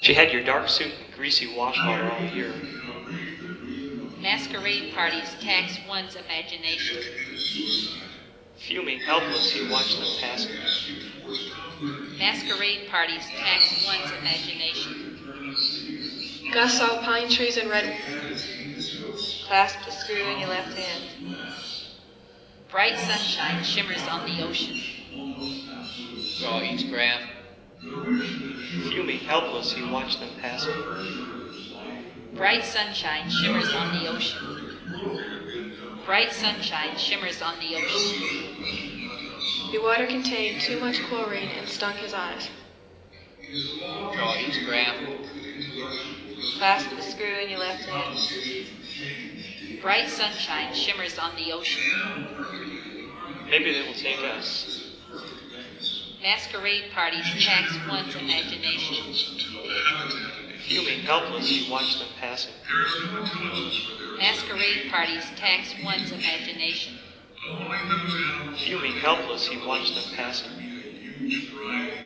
She had your dark suit and greasy washcloth all year. Masquerade parties tax one's imagination. Fuming helpless, he watched them passing. Masquerade parties tax one's imagination. Gus saw pine trees and red. Clasp the screw in your left hand. Bright sunshine shimmers on the ocean. Draw each graph. Fuming helpless, he watched them passing. Bright sunshine shimmers on the ocean. Bright sunshine shimmers on the ocean. The water contained too much chlorine and stung his eyes. Draw each graph. Clasp the screw in your left hand. Bright sunshine shimmers on the ocean. Maybe they will take us. Masquerade parties tax one's imagination. Fuming helpless, he watched them passing. Masquerade parties tax one's imagination. Fuming helpless, he watched them passing.